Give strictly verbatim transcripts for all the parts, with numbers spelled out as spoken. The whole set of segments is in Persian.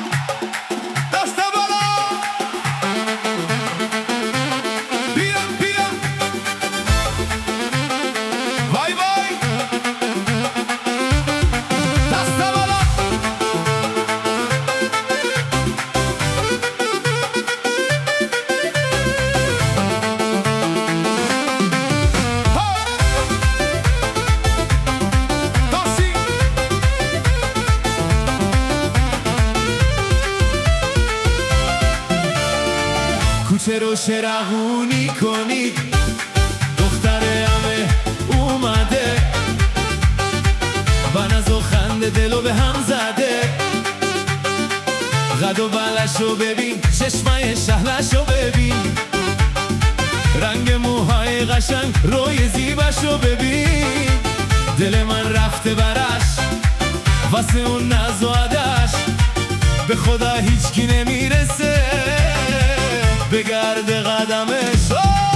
دست بالا بیا بیا وای وای دست بالا کوچه رو شرقونی کنید دختر همه اومده بنز و خنده دلو به هم زده قد و بلشو ببین چشمای شهلشو ببین رنگ موهای قشنگ روی زیبشو ببین دل من رفته برش واسه اون ناز و عدش به خدا هیچکی نمیرسه بگرد قدمش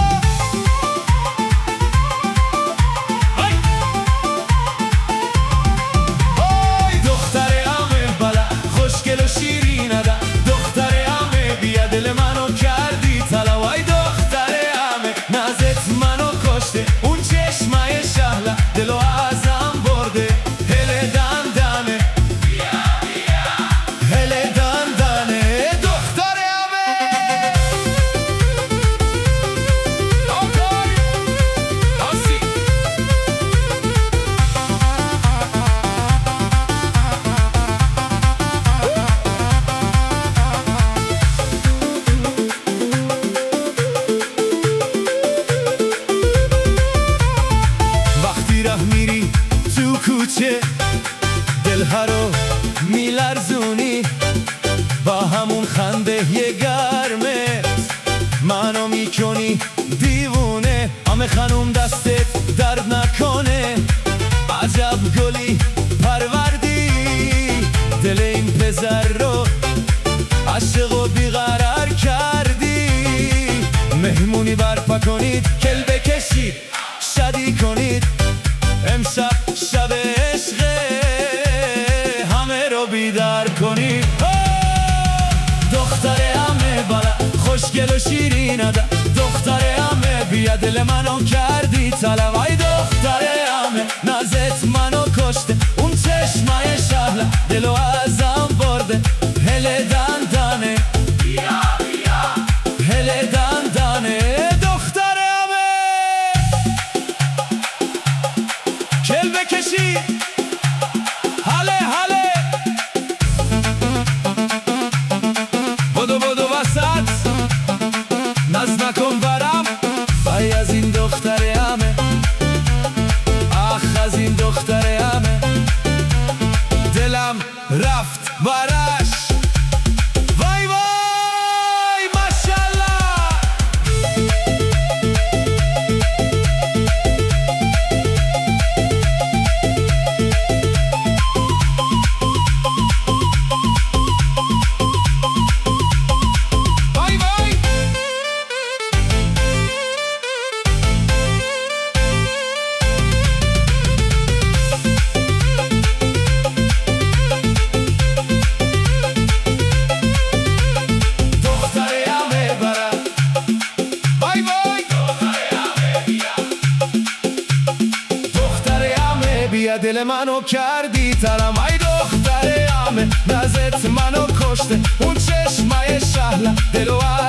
آی دختر همه بله خوشگل و شیرین ده دختر همه بیا دل منو کردی طلب آی دختر همه نازت منو کشته اون چشمای شهله دلو ازم برده هل دندانه بیا بیا هل دندانه دختر میری تو کوچه دلها رو میلرزونی با همون خنده یه گرمت منو میکنی دیوونه همه خانوم دستت درد نکنه عجب گلی پروردی دل این پسر رو عاشق و بیقرار کردی مهمونی برپا کنید کل بکشید شادی کنید امشب شب عشقه همه رو بیدار کنید دختر همه بالا خوشگل و شیرین ده دختر همه بیا دل منو کردی طلب ای دختر همه نازت منو کشته اون چشمای شهله دلو ازم برده هل دندانه بیا بیا هل دندانه دختر همه کل بکشی حاله حاله بدو بدو وسط ناز نکن برم وای از این دختر همه آخ از این دختر همه دلم رفت برش وای وای ماشاءالله دل منو کردی ترم ای دختر همه نازت منو کشته اون چشمای شهله دلو